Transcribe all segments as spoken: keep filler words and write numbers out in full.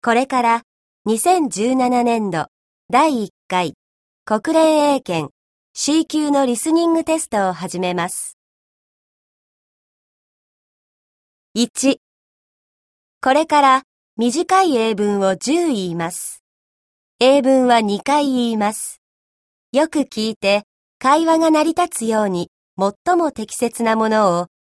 これからにせんじゅうななねんどだいいっかい国連英検 シー 級のリスニングテストを始めます。いち、これから短い英文をじゅう言います。英文はにかい言います。よく聞いて会話が成り立つように最も適切なものを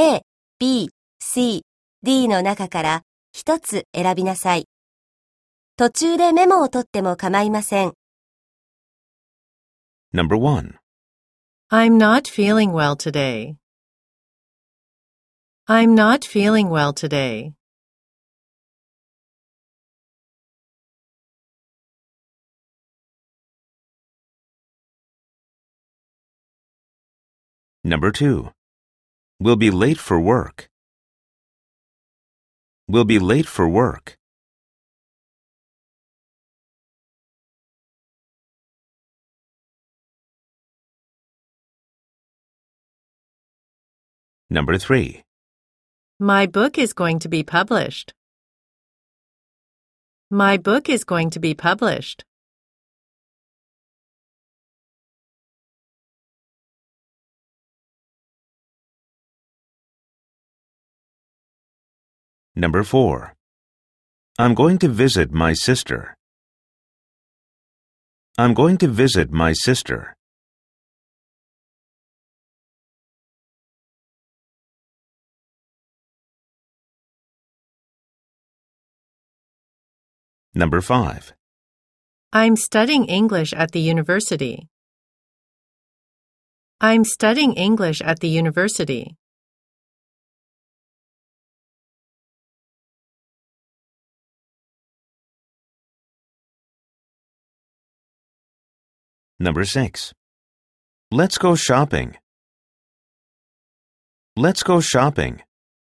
A、B、C、D の中から一つ選びなさい。途中でメモを取っても構いません。 Number one. I'm not feeling well today. I'm not feeling well today. Number two. We'll be late for work. We'll be late for work. Number three. My book is going to be published. My book is going to be published. Number four. I'm going to visit my sister. I'm going to visit my sister. Number five. I'm studying English at the university. I'm studying English at the university. Number six. Let's go shopping. Let's go shopping.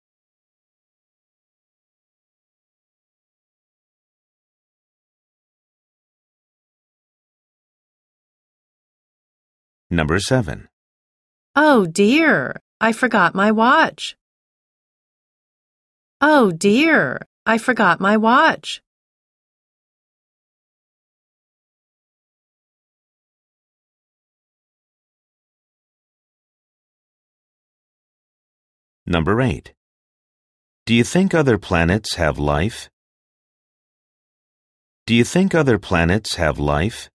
Number seven. Oh dear, I forgot my watch. Oh dear, I forgot my watch. Number eight. Do you think other planets have life? Do you think other planets have life?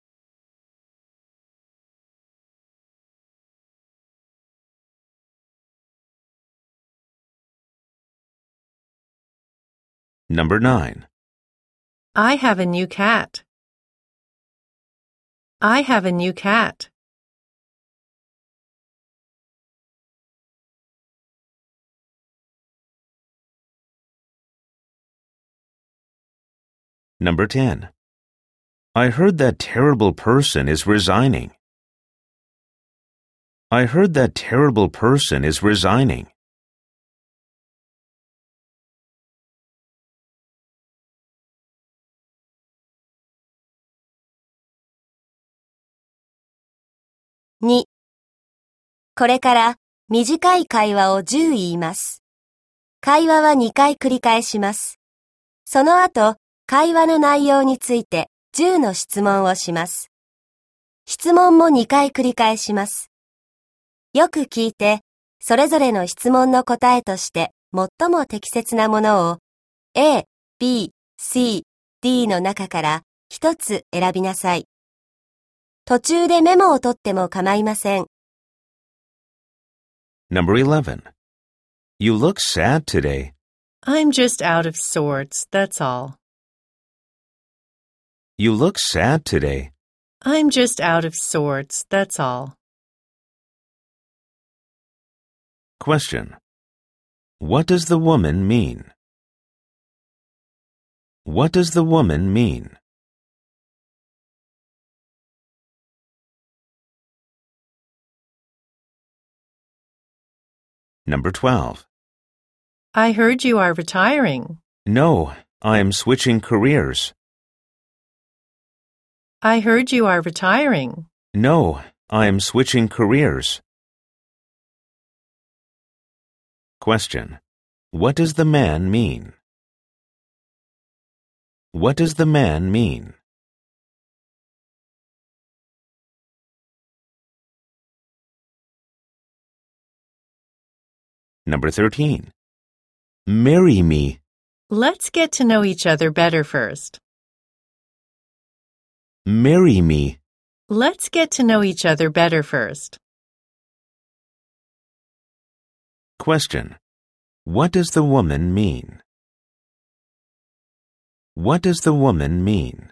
Number nine. I have a new cat. I have a new cat. Number ten. I heard that terrible person is resigning. I heard that terrible person is resigning. に、これから短い会話をじゅう言います。会話はにかい繰り返します。その後、会話の内容についてじゅうの質問をします。質問もにかい繰り返します。よく聞いて、それぞれの質問の答えとして最も適切なものを A、B、C、D の中から一つ選びなさい。途中でメモを取っても構いません。 Number eleven. You look sad today. I'm just out of sorts, that's all. You look sad today. I'm just out of sorts, that's all. Question. What does the woman mean? What does the woman mean? Number twelve. I heard you are retiring. No, I am switching careers. I heard you are retiring. No, I am switching careers. Question. What does the man mean? What does the man mean? Number thirteen. Marry me. Let's get to know each other better first. Marry me. Let's get to know each other better first. Question. What does the woman mean? What does the woman mean?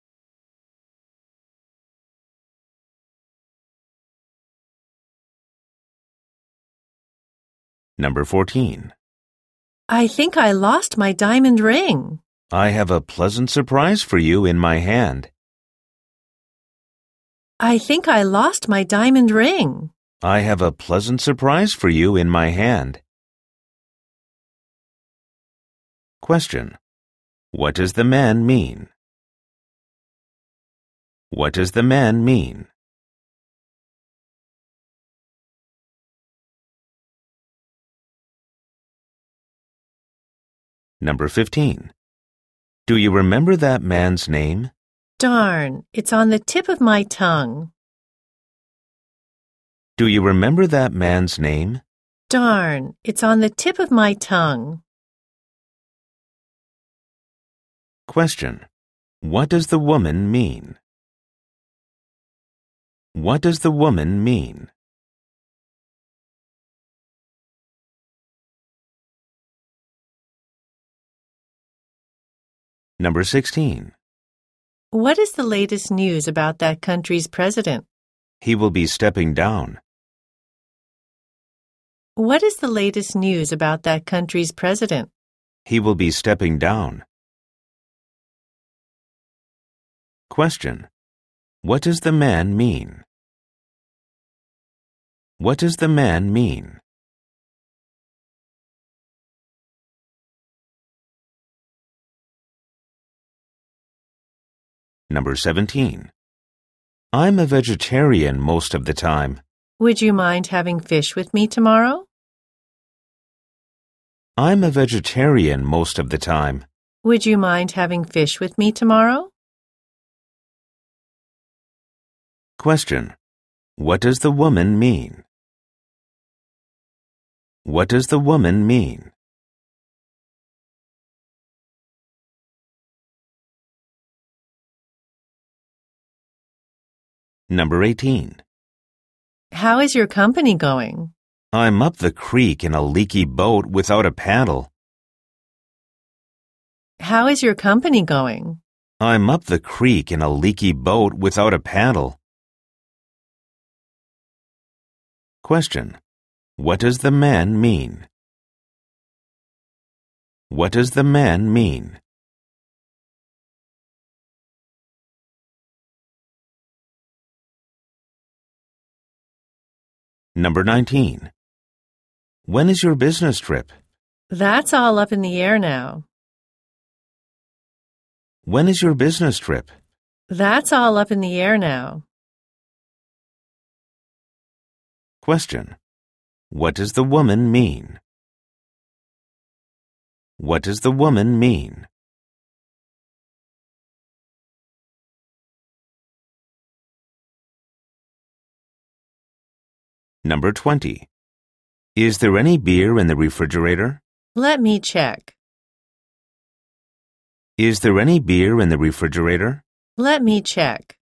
Number fourteen. I think I lost my diamond ring. I have a pleasant surprise for you in my hand. I think I lost my diamond ring. I have a pleasant surprise for you in my hand. Question. What does the man mean? What does the man mean? Number fifteen. Do you remember that man's name? Darn, it's on the tip of my tongue. Do you remember that man's name? Darn, it's on the tip of my tongue. Question. What does the woman mean? What does the woman mean? Number sixteen. What is the latest news about that country's president? He will be stepping down. What is the latest news about that country's president? He will be stepping down. Question. What does the man mean? What does the man mean? Number seventeen. I'm a vegetarian most of the time. Would you mind having fish with me tomorrow? I'm a vegetarian most of the time. Would you mind having fish with me tomorrow? Question. What does the woman mean? What does the woman mean? Number eighteen. How is your company going? I'm up the creek in a leaky boat without a paddle. How is your company going? I'm up the creek in a leaky boat without a paddle. Question. What does the man mean? What does the man mean? Number nineteen. When is your business trip? That's all up in the air now. When is your business trip? That's all up in the air now. Question. What does the woman mean? What does the woman mean? Number twenty. Is there any beer in the refrigerator? Let me check. Is there any beer in the refrigerator? Let me check.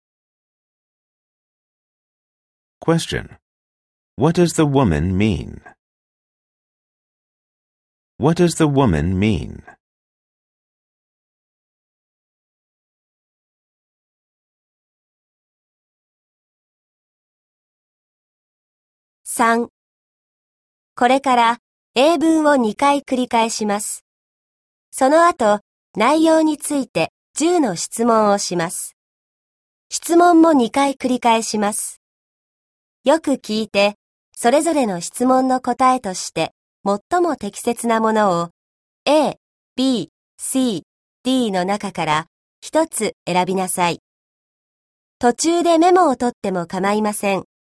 Question. What does the woman mean? What does the woman mean? さん. これから英文をにかい繰り返します。その後、内容についてじゅうの質問をします。質問もにかい繰り返します。よく聞いて、それぞれの質問の答えとして最も適切なものを A、B、C、D の中から一つ選びなさい。途中でメモを取っても構いません。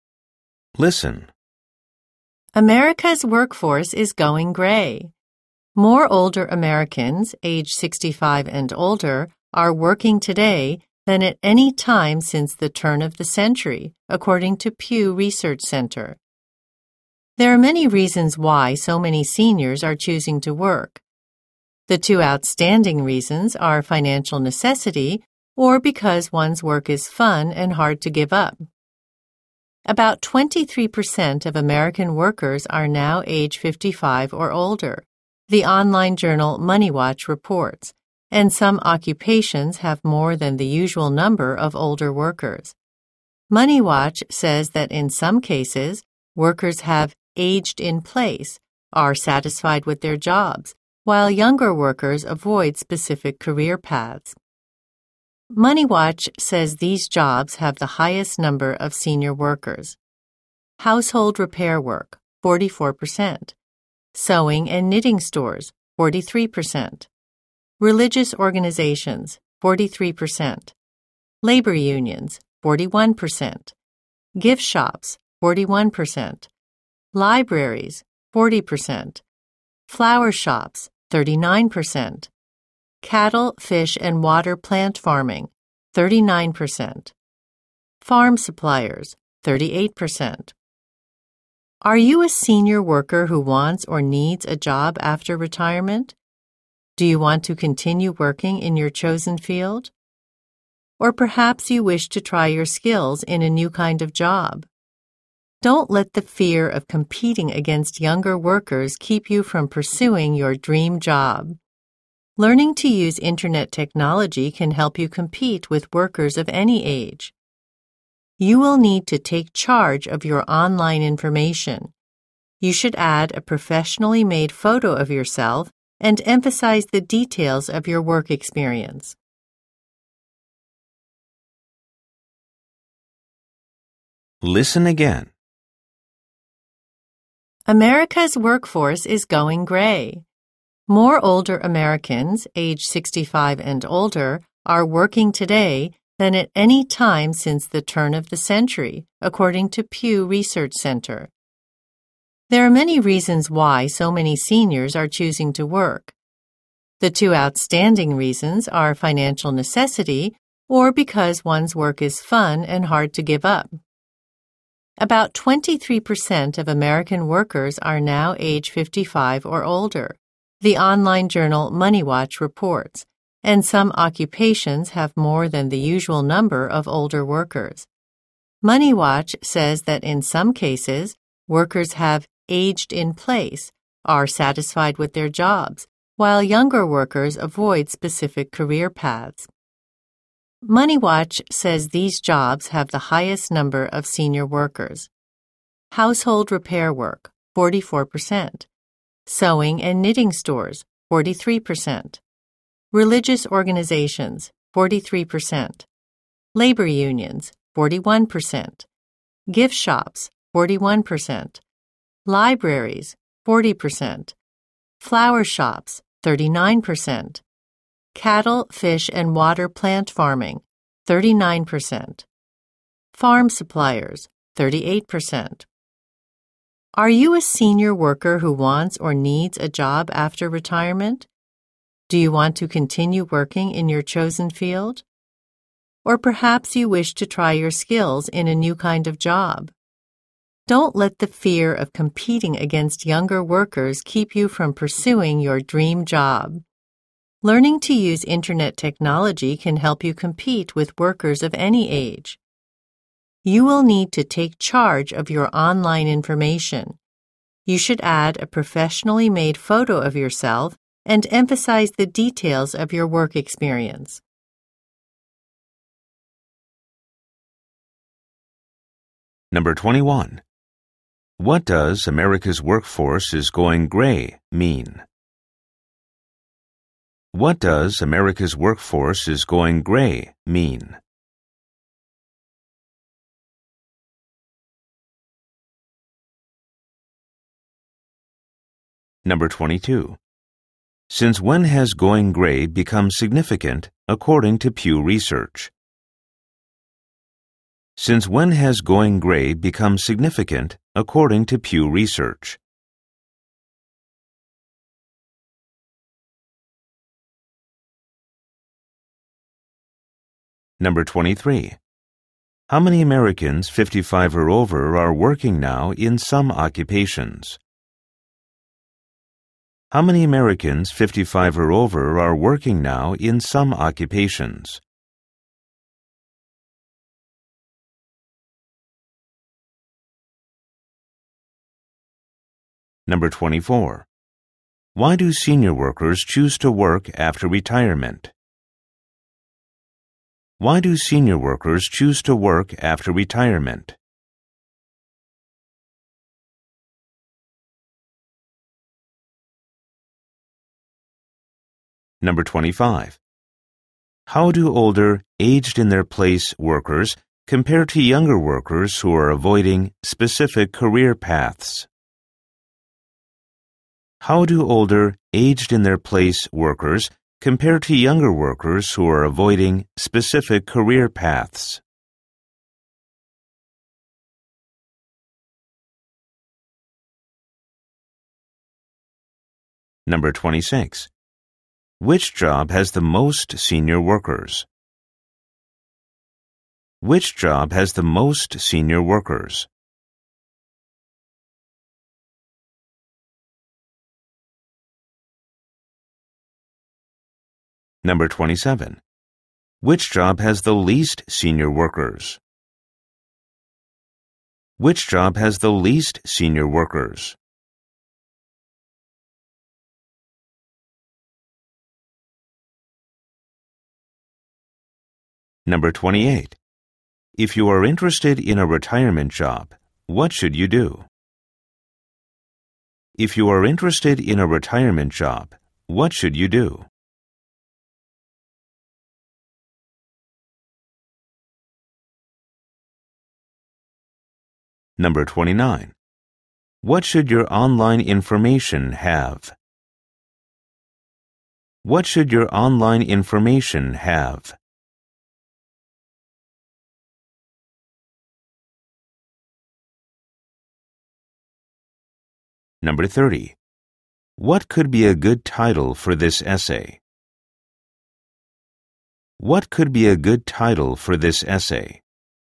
Listen. America's workforce is going gray. More older Americans, age sixty-five and older, are working today than at any time since the turn of the century, according to Pew Research Center. There are many reasons why so many seniors are choosing to work. The two outstanding reasons are financial necessity or because one's work is fun and hard to give up. About twenty-three percent of American workers are now age fifty-five or older, the online journal MoneyWatch reports, and some occupations have more than the usual number of older workers. MoneyWatch says that in some cases, workers have aged in place, are satisfied with their jobs, while younger workers avoid specific career paths. MoneyWatch says these jobs have the highest number of senior workers. Household repair work, forty-four percent. Sewing and knitting stores, forty-three percent. Religious organizations, forty-three percent. Labor unions, forty-one percent. Gift shops, forty-one percent. Libraries, forty percent. Flower shops, thirty-nine percent. Cattle, fish, and water plant farming, thirty-nine percent. Farm suppliers, thirty-eight percent. Are you a senior worker who wants or needs a job after retirement? Do you want to continue working in your chosen field? Or perhaps you wish to try your skills in a new kind of job. Don't let the fear of competing against younger workers keep you from pursuing your dream job. Learning to use internet technology can help you compete with workers of any age. You will need to take charge of your online information. You should add a professionally made photo of yourself and emphasize the details of your work experience. Listen again. America's workforce is going gray. More older Americans, age sixty-five and older, are working today than at any time since the turn of the century, according to Pew Research Center. There are many reasons why so many seniors are choosing to work. The two outstanding reasons are financial necessity or because one's work is fun and hard to give up. About twenty-three percent of American workers are now age fifty-five or older, the online journal MoneyWatch reports, and some occupations have more than the usual number of older workers. MoneyWatch says that in some cases, workers have aged in place, are satisfied with their jobs, while younger workers avoid specific career paths. MoneyWatch says these jobs have the highest number of senior workers. Household repair work, forty-four percent. Sewing and knitting stores, forty-three percent. Religious organizations, forty-three percent. Labor unions, forty-one percent. Gift shops, forty-one percent. Libraries, forty percent. Flower shops, thirty-nine percent. Cattle, fish, and water plant farming, thirty-nine percent. Farm suppliers, thirty-eight percent. Are you a senior worker who wants or needs a job after retirement? Do you want to continue working in your chosen field? Or perhaps you wish to try your skills in a new kind of job. Don't let the fear of competing against younger workers keep you from pursuing your dream job. Learning to use internet technology can help you compete with workers of any age. You will need to take charge of your online information. You should add a professionally made photo of yourself and emphasize the details of your work experience. Number twenty-one. What does America's workforce is going gray mean? What does America's workforce is going gray mean? Number twenty-two. Since when has going gray become significant according to Pew Research? Since when has going gray become significant according to Pew Research? Number twenty-three. How many Americans fifty-five or over are working now in some occupations? How many Americans fifty-five or over are working now in some occupations? Number twenty-four. Why do senior workers choose to work after retirement? Why do senior workers choose to work after retirement? Number twenty-five. How do older, aged-in-their-place workers compare to younger workers who are avoiding specific career paths? How do older, aged-in-their-place workers compare to younger workers who are avoiding specific career paths? Number twenty-six. Which job has the most senior workers? Which job has the most senior workers? Number twenty-seven. Which job has the least senior workers? Which job has the least senior workers? Number twenty-eight. If you are interested in a retirement job, what should you do? If you are interested in a retirement job, what should you do? Number twenty-nine. What should your online information have? What should your online information have? Number thirty. What could be a good title for this essay? What could be a good title for this essay?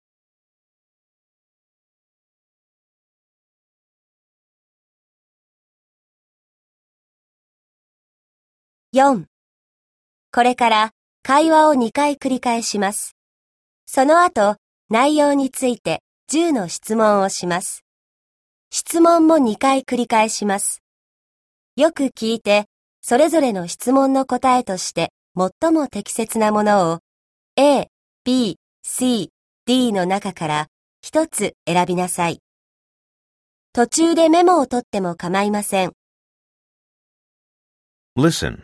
よん. これから会話をにかい繰り返します。その後、内容についてじゅうの質問をします。質問もにかい繰り返します。よく聞いて、それぞれの質問の答えとして最も適切なものを A、B、C、D の中から一つ選びなさい。途中でメモを取っても構いません。 Listen.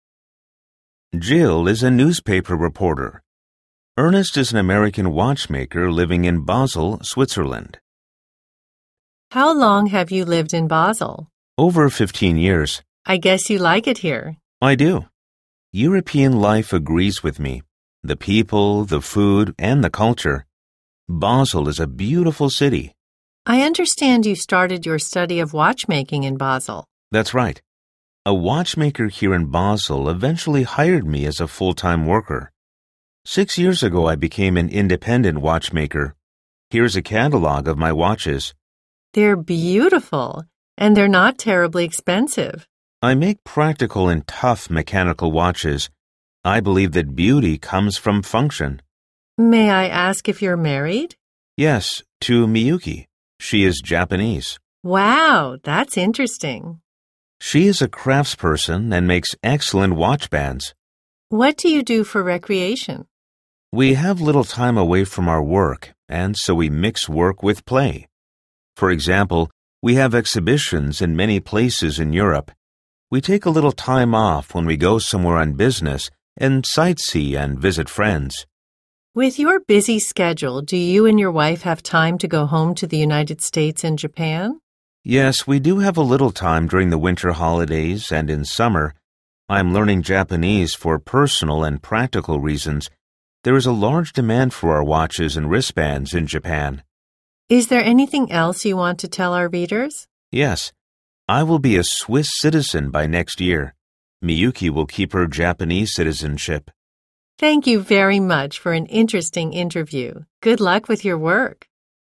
Jill is a newspaper reporter. Ernest is an American watchmaker living in Basel, Switzerland. How long have you lived in Basel? Over fifteen years. I guess you like it here. I do. European life agrees with me. The people, the food, and the culture. Basel is a beautiful city. I understand you started your study of watchmaking in Basel. That's right. A watchmaker here in Basel eventually hired me as a full-time worker. Six years ago, I became an independent watchmaker. Here's a catalog of my watches. They're beautiful, and they're not terribly expensive. I make practical and tough mechanical watches. I believe that beauty comes from function. May I ask if you're married? Yes, to Miyuki. She is Japanese. Wow, that's interesting. She is a craftsperson and makes excellent watch bands. What do you do for recreation? We have little time away from our work, and so we mix work with play. For example, we have exhibitions in many places in Europe. We take a little time off when we go somewhere on business and sightsee and visit friends. With your busy schedule, do you and your wife have time to go home to the United States and Japan? Yes, we do have a little time during the winter holidays and in summer. I'm learning Japanese for personal and practical reasons. There is a large demand for our watches and wristbands in Japan. Is there anything else you want to tell our readers? Yes, I will be a Swiss citizen by next year. Miyuki will keep her Japanese citizenship. Thank you very much for an interesting interview. Good luck with your work.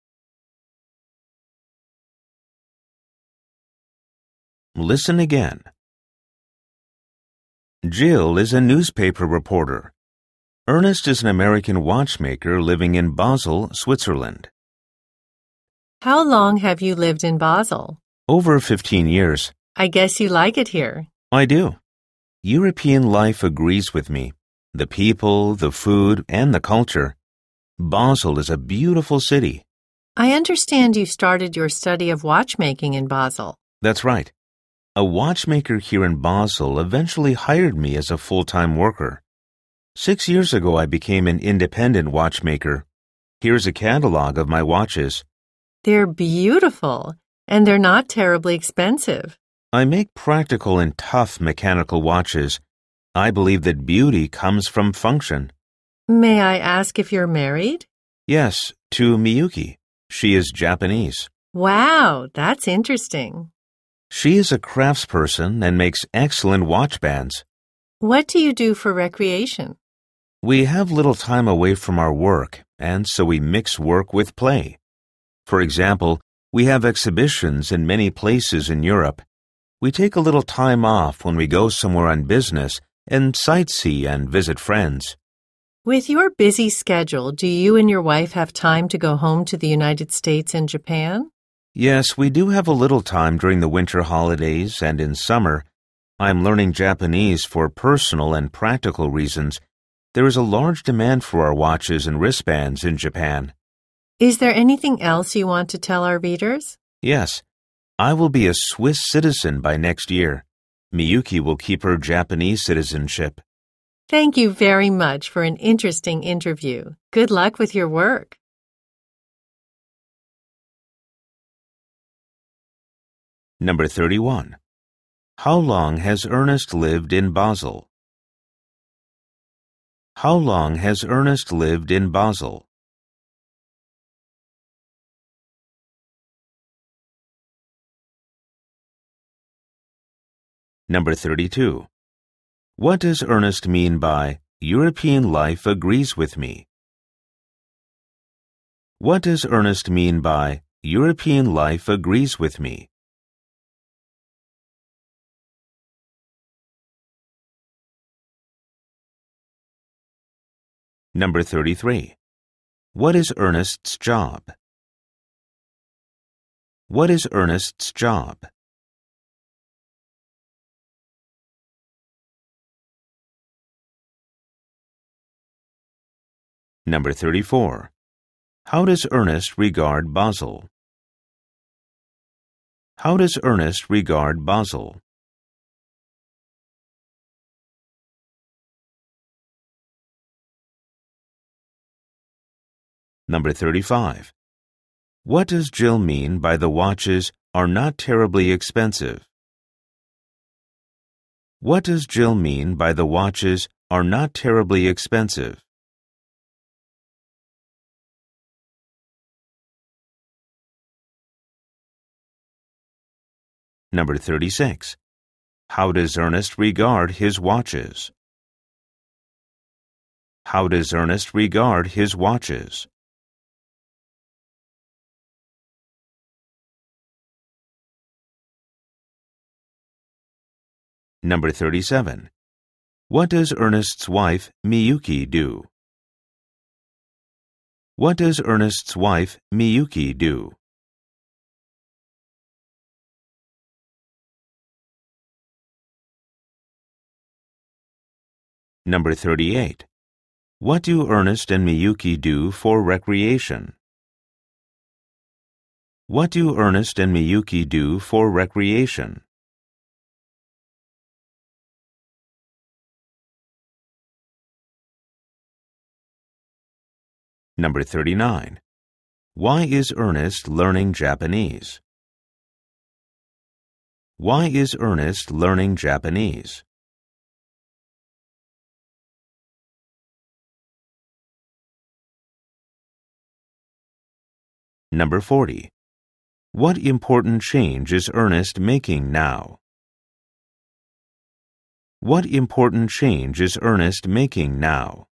Listen again. Jill is a newspaper reporter. Ernest is an American watchmaker living in Basel, Switzerland. How long have you lived in Basel? Over fifteen years. I guess you like it here. I do. European life agrees with me. The people, the food, and the culture. Basel is a beautiful city. I understand you started your study of watchmaking in Basel. That's right. A watchmaker here in Basel eventually hired me as a full-time worker. Six years ago, I became an independent watchmaker. Here's a catalog of my watches. They're beautiful, and they're not terribly expensive. I make practical and tough mechanical watches. I believe that beauty comes from function. May I ask if you're married? Yes, to Miyuki. She is Japanese. Wow, that's interesting. She is a craftsperson and makes excellent watch bands. What do you do for recreation? We have little time away from our work, and so we mix work with play. For example, we have exhibitions in many places in Europe. We take a little time off when we go somewhere on business and sightsee and visit friends. With your busy schedule, do you and your wife have time to go home to the United States and Japan? Yes, we do have a little time during the winter holidays and in summer. I'm learning Japanese for personal and practical reasons. There is a large demand for our watches and wristbands in Japan. Is there anything else you want to tell our readers? Yes, I will be a Swiss citizen by next year. Miyuki will keep her Japanese citizenship. Thank you very much for an interesting interview. Good luck with your work. Number thirty-one. How long has Ernest lived in Basel? How long has Ernest lived in Basel? Number thirty-two. What does Ernest mean by European life agrees with me? What does Ernest mean by European life agrees with me? Number thirty-three. What is Ernest's job? What is Ernest's job? Number thirty-four. How does Ernest regard Basel? How does Ernest regard Basel? Number thirty-five. What does Jill mean by the watches are not terribly expensive? What does Jill mean by the watches are not terribly expensive? Number thirty-six. How does Ernest regard his watches? How does Ernest regard his watches? Number thirty-seven. What does Ernest's wife, Miyuki, do? What does Ernest's wife, Miyuki, do? Number thirty-eight. What do Ernest and Miyuki do for recreation? What do Ernest and Miyuki do for recreation? Number thirty-nine. Why is Ernest learning Japanese? Why is Ernest learning Japanese? Number forty. What important change is Ernest making now? What important change is Ernest making now?